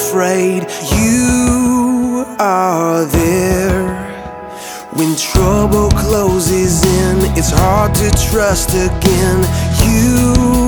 afraid. You are there. When trouble closes in, it's hard to trust again. You